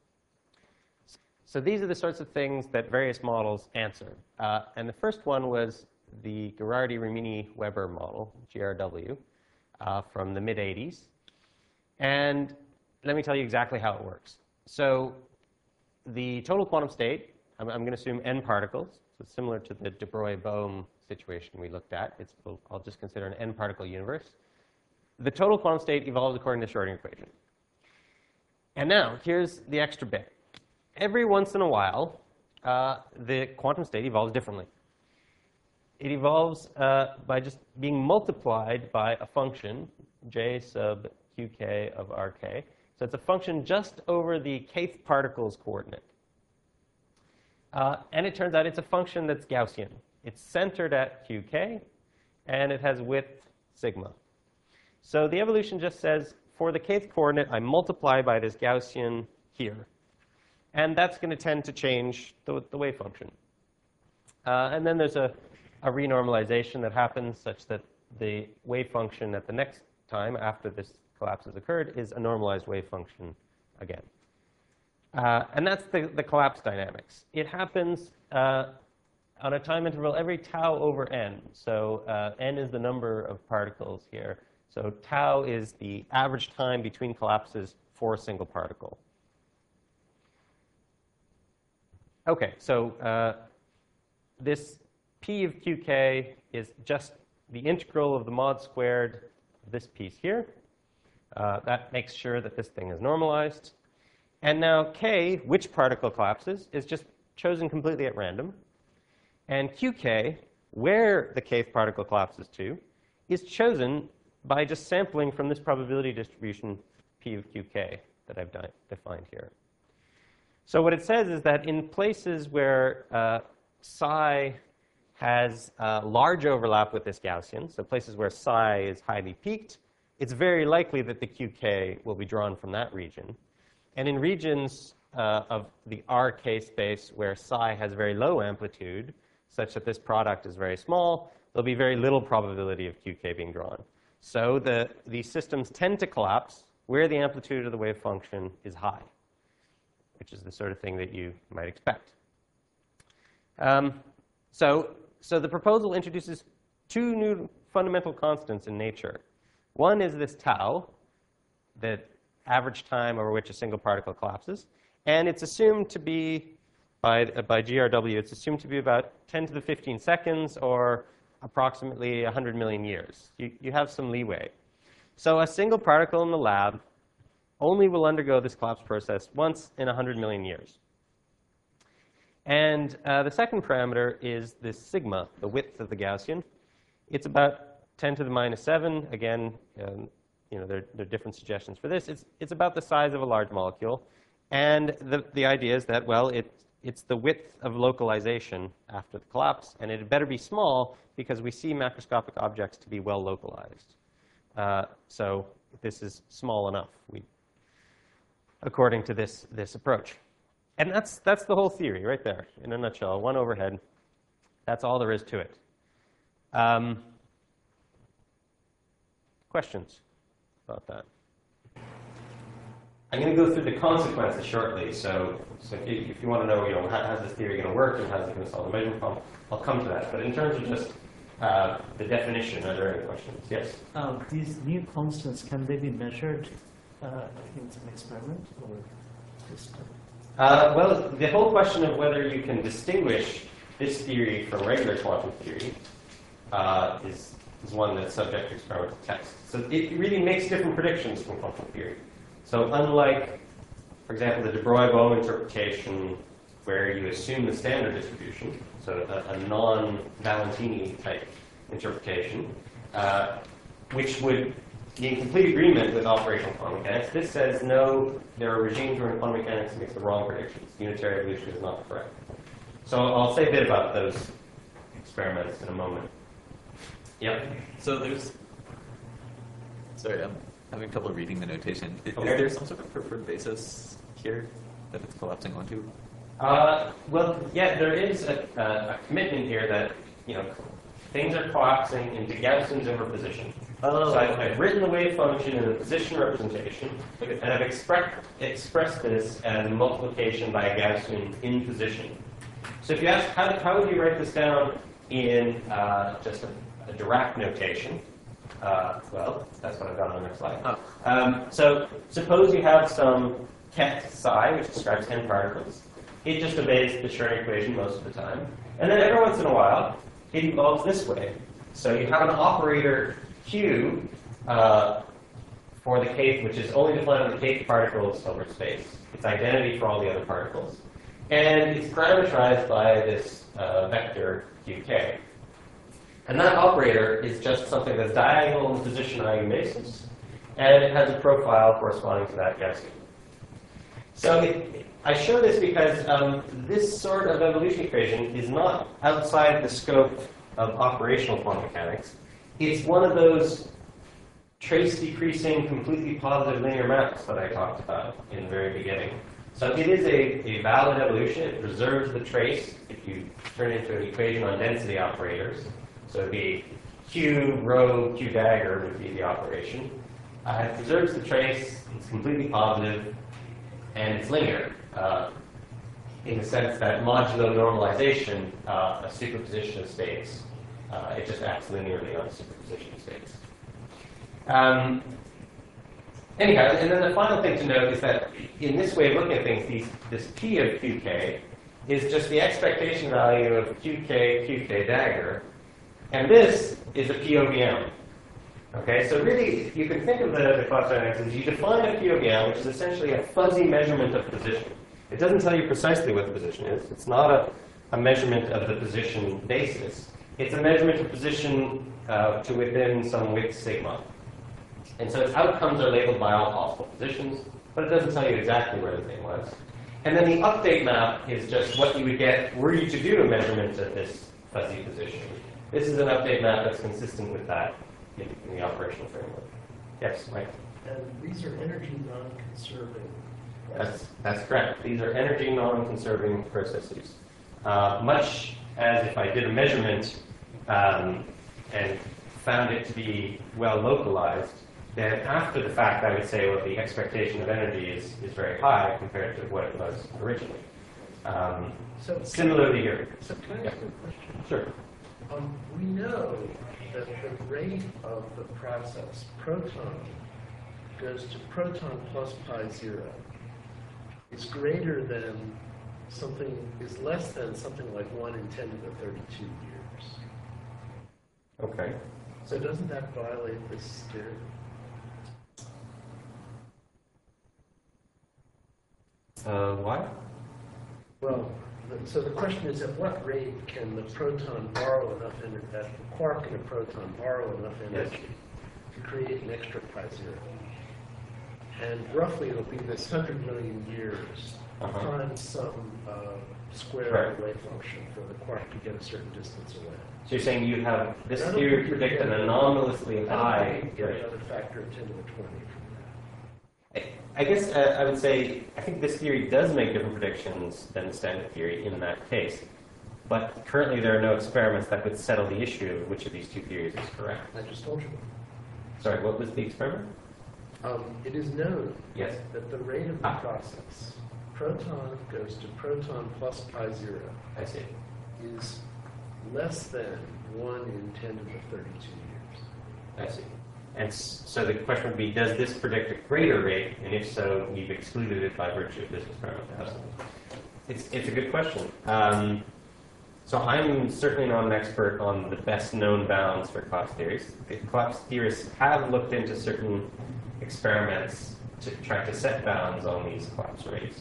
So these are the sorts of things that various models answer. And the first one was the Ghirardi-Rimini-Weber model, GRW, from the mid-'80s. And let me tell you exactly how it works. So the total quantum state, I'm going to assume n particles. So it's similar to the de Broglie-Bohm situation we looked at. I'll just consider an n-particle universe. The total quantum state evolves according to the Schrodinger equation. And now, here's the extra bit. Every once in a while, the quantum state evolves differently. It evolves by just being multiplied by a function, j sub qk of rk. So it's a function just over the kth particle's coordinate. And it turns out it's a function that's Gaussian. It's centered at qk, and it has width sigma. So the evolution just says, for the kth coordinate, I multiply by this Gaussian here. And that's going to tend to change the wave function. And then there's a renormalization that happens such that the wave function at the next time after this collapse has occurred is a normalized wave function again. And that's the collapse dynamics. It happens on a time interval every tau over n. So n is the number of particles here. So tau is the average time between collapses for a single particle. OK, so this p of qk is just the integral of the mod squared of this piece here. That makes sure that this thing is normalized. And now k, which particle collapses, is just chosen completely at random. And qk, where the kth particle collapses to, is chosen by just sampling from this probability distribution p of qk that I've defined here. So what it says is that in places where psi has large overlap with this Gaussian, so places where psi is highly peaked, it's very likely that the qk will be drawn from that region. And in regions of the RK space where psi has very low amplitude, such that this product is very small, there'll be very little probability of qk being drawn. So these systems tend to collapse where the amplitude of the wave function is high, which is the sort of thing that you might expect. So the proposal introduces two new fundamental constants in nature. One is this tau, the average time over which a single particle collapses. And it's assumed to be, by GRW, it's assumed to be about 10 to the 15 seconds, or approximately 100 million years. You have some leeway. So a single particle in the lab only will undergo this collapse process once in 100 million years. And the second parameter is this sigma, the width of the Gaussian. It's about 10 to the minus 7. Again, there are different suggestions for this. It's about the size of a large molecule. And the idea is that, well, it's the width of localization after the collapse. And it had better be small because we see macroscopic objects to be well localized. So this is small enough, according to this approach. And that's the whole theory right there, in a nutshell. One overhead. That's all there is to it. Questions about that? I'm going to go through the consequences shortly. So if you want to know, how's this theory going to work and how's it going to solve the measurement problem, I'll come to that. But in terms of just the definition, are there any questions? Yes? These new constants, can they be measured in some experiment or just? Well, the whole question of whether you can distinguish this theory from regular quantum theory is one that's subject to experimental test. So it really makes different predictions from quantum theory. So unlike, for example, the de Broglie-Bohm interpretation, where you assume the standard distribution, so a non-Valentini type interpretation, which would be in complete agreement with operational quantum mechanics, this says no, there are regimes where in quantum mechanics it makes the wrong predictions. Unitary evolution is not correct. So I'll say a bit about those experiments in a moment. Yep. So there's, sorry, I'm having trouble reading the notation. Is Okay. there some sort of preferred basis here that it's collapsing onto? Well, yeah, there is a commitment here that, things are collapsing into Gaussians over position. Oh. So I've written the wave function in a position representation, and I've expressed this as multiplication by a Gaussian in position. So if you ask, how would you write this down in just a Dirac notation? Well, that's what I've got on the next slide. Oh. So suppose you have some ket psi, which describes n particles. It just obeys the Schrödinger equation most of the time. And then every once in a while, it evolves this way. So you have an operator Q for the kth, which is only defined on the kth particles over space. It's identity for all the other particles. And it's parameterized by this vector qk. And that operator is just something that's diagonal in the position IU basis, and it has a profile corresponding to that Gaussian. So I show this because this sort of evolution equation is not outside the scope of operational quantum mechanics. It's one of those trace-decreasing, completely positive linear maps that I talked about in the very beginning. So it is a valid evolution. It preserves the trace if you turn it into an equation on density operators. So it would be Q rho Q dagger would be the operation. It preserves the trace. It's completely positive, and it's linear in the sense that modulo normalization, a superposition of states, it just acts linearly on a superposition of states. Anyhow, and then the final thing to note is that in this way of looking at things, this P of qk is just the expectation value of qk dagger, and this is a POVM. Okay, so really, you can think of the class dynamics as you define a POVM, which is essentially a fuzzy measurement of position. It doesn't tell you precisely what the position is. It's not a measurement of the position basis. It's a measurement of position to within some width sigma. And so its outcomes are labeled by all possible positions, but it doesn't tell you exactly where the thing was. And then the update map is just what you would get were you to do a measurement of this fuzzy position. This is an update map that's consistent with that in the operational framework. Yes, Mike? And these are energy non-conserving. That's correct. These are energy non-conserving processes. Much as if I did a measurement and found it to be well localized, then after the fact I would say, well, the expectation of energy is very high compared to what it was originally. So Similarly here. So can I ask a question? Sure. We know that the rate of the process, proton, goes to proton plus pi 0, is greater than something, is less than something like 1 in 10 to the 32 years. Okay. So doesn't that violate this theory? Why? Well, So the question is, at what rate can the proton borrow enough energy, the quark and a proton borrow enough energy to create an extra pi zero? And roughly it'll be this 100 million years times some square wave function for the quark to get a certain distance away. So you're saying you have this theory predict an anomalously high Get rate. another factor of 10 to the 20. I guess I would say I think this theory does make different predictions than the standard theory in that case. But currently there are no experiments that would settle the issue of which of these two theories is correct. I just told you. Sorry, what was the experiment? It is known Yes. that the rate of the process, proton goes to proton plus pi zero, I see. is less than 1 in 10 to the 32 years. I see. And so the question would be, does this predict a greater rate? And if so, you've excluded it by virtue of this experiment. It's a good question. So I'm certainly not an expert on the best known bounds for collapse theories. The collapse theorists have looked into certain experiments to try to set bounds on these collapse rates.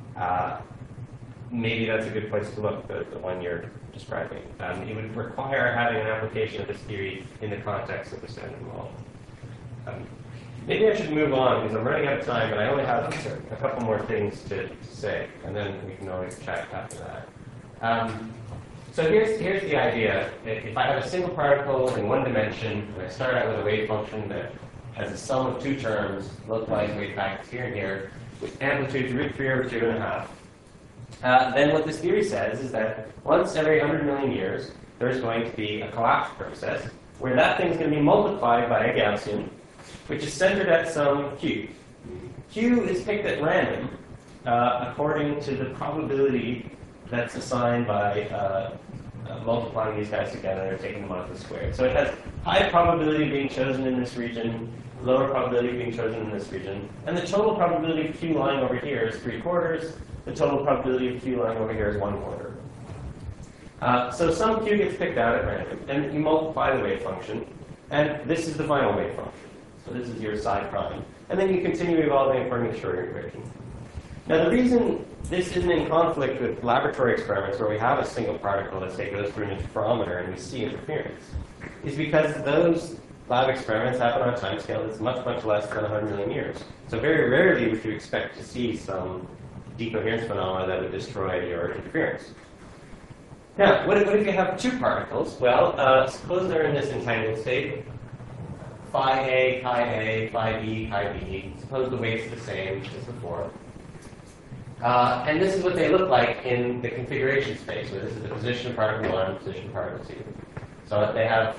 Maybe that's a good place to look, the one you're describing. It would require having an application of this theory in the context of the standard model. Maybe I should move on because I'm running out of time, but I only have a couple more things to say, and then we can always chat after that. So here's the idea. If I have a single particle in one dimension, and I start out with a wave function that has a sum of two terms, localized wave factors here and here, with amplitudes √3 over 2.5, then what this theory says is that once every 100 million years, there's going to be a collapse process where that thing's going to be multiplied by a Gaussian, which is centered at some q. Q is picked at random according to the probability that's assigned by multiplying these guys together and taking them off the square. So it has high probability of being chosen in this region, lower probability of being chosen in this region, and the total probability of Q lying over here is 3/4. The total probability of Q lying over here is 1/4. So some Q gets picked out at random, and you multiply the wave function, and this is the final wave function. So this is your psi prime. And then you continue evolving according to Schrödinger equation. Now the reason this isn't in conflict with laboratory experiments where we have a single particle that, say, goes through an interferometer and we see interference is because those lab experiments happen on a time scale that's much, much less than 100 million years. So very rarely would you expect to see some decoherence phenomena that would destroy your interference. Now, what if you have two particles? Well, suppose they're in this entangled state. Phi A, chi A, phi B, chi B. Suppose the weight's the same as before. And this is what they look like in the configuration space, where this is the position of particle 1, position of particle 2. So they have,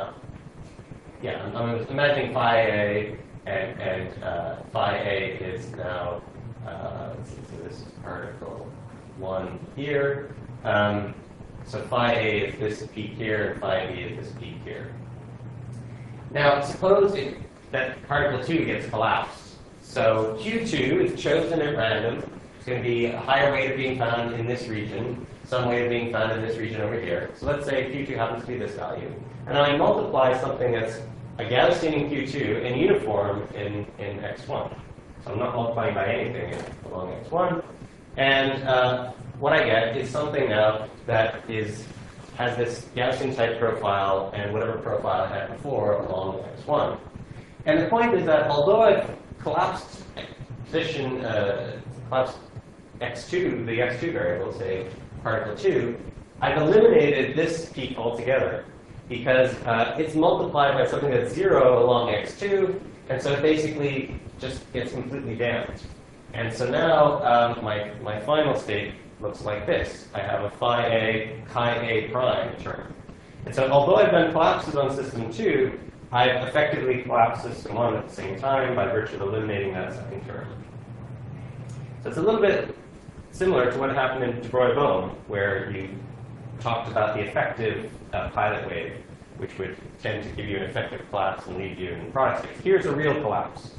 I'm imagining phi A, and phi A is now, let's see, so this is particle 1 here. So phi A is this peak here, and phi B is this peak here. Now, suppose that particle 2 gets collapsed. So Q2 is chosen at random. It's going to be a higher weight of being found in this region, some weight of being found in this region over here. So let's say Q2 happens to be this value. And I multiply something that's a Gaussian in Q2 and uniform in X1. So I'm not multiplying by anything along X1. And what I get is something now that has this Gaussian type profile and whatever profile I had before along X1. And the point is that although I've collapsed position, collapsed X2, the X2 variable, say particle 2, I've eliminated this peak altogether because it's multiplied by something that's 0 along X2, and so it basically just gets completely damped. And so now my final state looks like this. I have a phi A, chi A prime term. And so although I've done collapses on system 2, I've effectively collapsed system 1 at the same time by virtue of eliminating that second term. So it's a little bit similar to what happened in de Broglie-Bohm, where you talked about the effective pilot wave, which would tend to give you an effective collapse and leave you in product state. Here's a real collapse.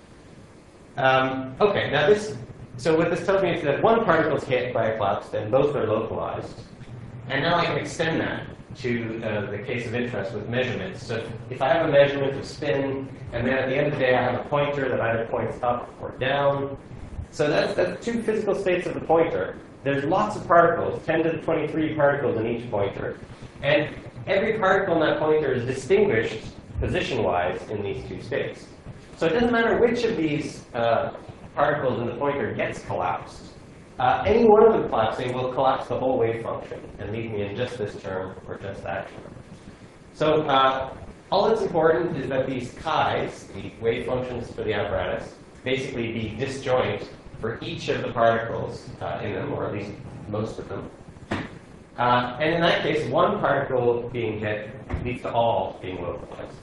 Okay, now so what this tells me is that one particle is hit by a collapse, then both are localized. And now I can extend that to the case of interest with measurements. So if I have a measurement of spin, and then at the end of the day I have a pointer that either points up or down. So that's two physical states of the pointer. there's lots of particles, 10 to the 23 particles in each pointer. And every particle in that pointer is distinguished position-wise in these two states. So it doesn't matter which of these particles in the pointer gets collapsed. Any one of them collapsing will collapse the whole wave function and leave me in just this term or just that term. So all that's important is that these chi's, the wave functions for the apparatus, basically be disjoint for each of the particles in them, or at least most of them. And in that case, one particle being hit leads to all being localized.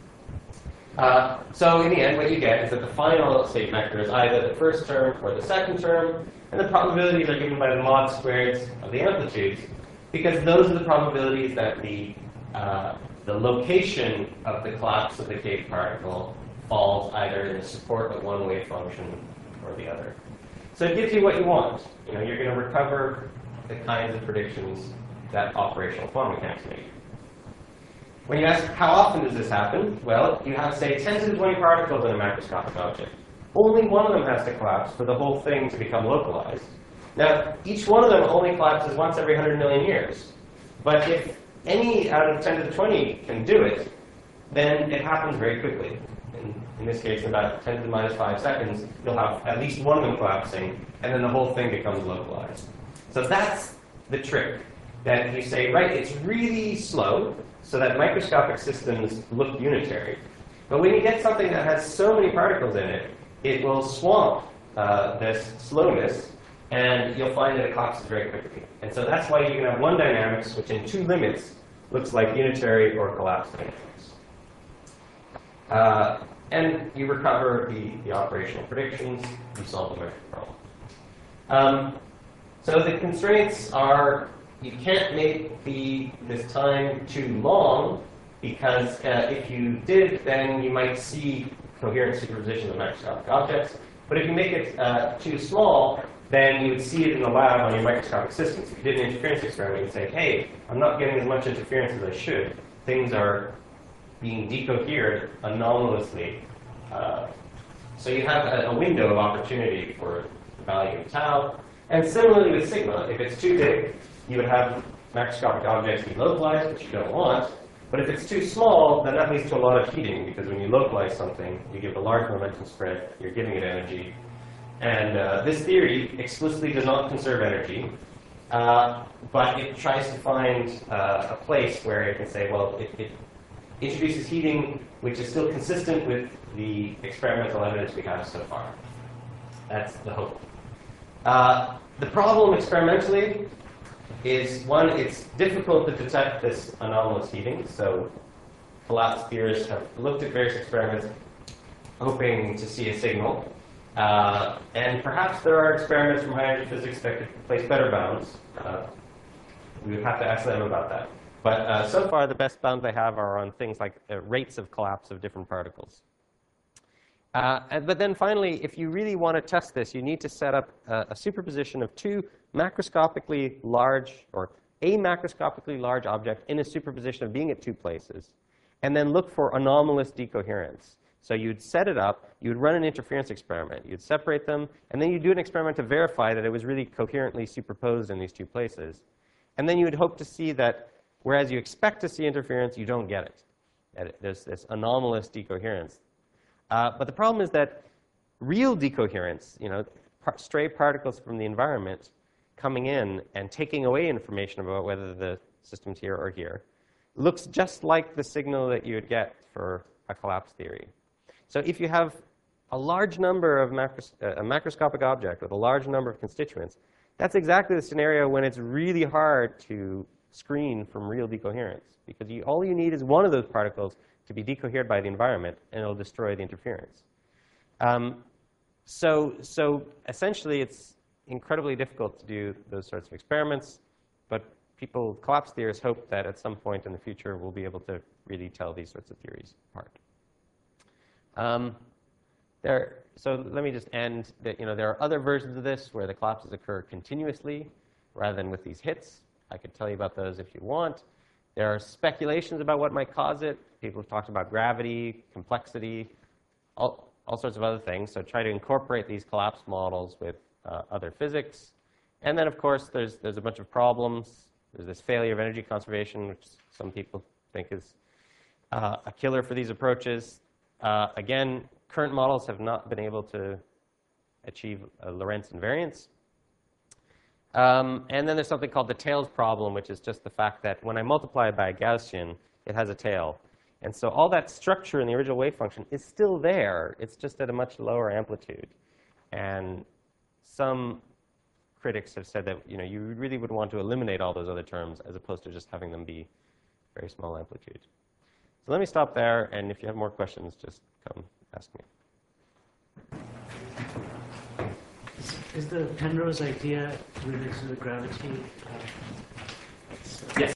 So in the end, what you get is that the final state vector is either the first term or the second term, and the probabilities are given by the mod squareds of the amplitudes, because those are the probabilities that the location of the collapse of the cave particle falls either in the support of one wave function or the other. So it gives you what you want. You know, you're going to recover the kinds of predictions that operational quantum mechanics make. When you ask how often does this happen, well, you have, say, 10 to the 20 particles in a macroscopic object. Only one of them has to collapse for the whole thing to become localized. Now, each one of them only collapses once every 100 million years. But if any out of 10 to the 20 can do it, then it happens very quickly. In this case, in about 10 to the minus 5 seconds, you'll have at least one of them collapsing, and then the whole thing becomes localized. So that's the trick. That you say, right, it's really slow, so that microscopic systems look unitary. But when you get something that has so many particles in it, it will swamp this slowness, and you'll find that it collapses very quickly. And so that's why you can have one dynamics, which in two limits looks like unitary or collapsed dynamics. And you recover the operational predictions, you solve the metric problem. So the constraints are, you can't make this time too long, because if you did, then you might see coherent superposition of macroscopic objects. But if you make it too small, then you would see it in the lab on your microscopic systems. If you did an interference experiment, you'd say, hey, I'm not getting as much interference as I should. Things are being decohered anomalously. So you have a window of opportunity for the value of tau. And similarly with sigma, if it's too big, you would have macroscopic objects be localized, which you don't want. But if it's too small, then that leads to a lot of heating, because when you localize something, you give a large momentum spread, you're giving it energy. And this theory explicitly does not conserve energy, but it tries to find a place where it can say, well, it introduces heating, which is still consistent with the experimental evidence we have so far. That's the hope. The problem experimentally is, one, it's difficult to detect this anomalous heating. So collapse theorists have looked at various experiments hoping to see a signal. And perhaps there are experiments from high energy physics that could place better bounds. We would have to ask them about that. But so far, the best bounds they have are on things like rates of collapse of different particles. But then finally, if you really want to test this, you need to set up a superposition of two macroscopically large, or a macroscopically large object in a superposition of being at two places, and then look for anomalous decoherence. So you'd set it up, you'd run an interference experiment, you'd separate them, and then you'd do an experiment to verify that it was really coherently superposed in these two places. And then you would hope to see that, whereas you expect to see interference, you don't get it. There's this anomalous decoherence. But the problem is that real decoherence, stray particles from the environment coming in and taking away information about whether the system's here or here, looks just like the signal that you would get for a collapse theory. So if you have a large number of a macroscopic object with a large number of constituents, that's exactly the scenario when it's really hard to screen from real decoherence, because all you need is one of those particles to be decohered by the environment, and it'll destroy the interference. So essentially, it's incredibly difficult to do those sorts of experiments, but collapse theorists hope that at some point in the future, we'll be able to really tell these sorts of theories apart. So let me just end that there are other versions of this where the collapses occur continuously rather than with these hits. I could tell you about those if you want. There are speculations about what might cause it. People have talked about gravity, complexity, all sorts of other things. So try to incorporate these collapse models with other physics And then, of course, there's a bunch of problems. There's this failure of energy conservation, which some people think is a killer for these approaches. Again, current models have not been able to achieve a Lorentz invariance. And then there's something called the tails problem, which is just the fact that when I multiply it by a Gaussian, it has a tail. And so all that structure in the original wave function is still there. It's just at a much lower amplitude. And some critics have said that you really would want to eliminate all those other terms as opposed to just having them be very small amplitude. So let me stop there, and if you have more questions, just come ask me. Is the Penrose idea related to the gravity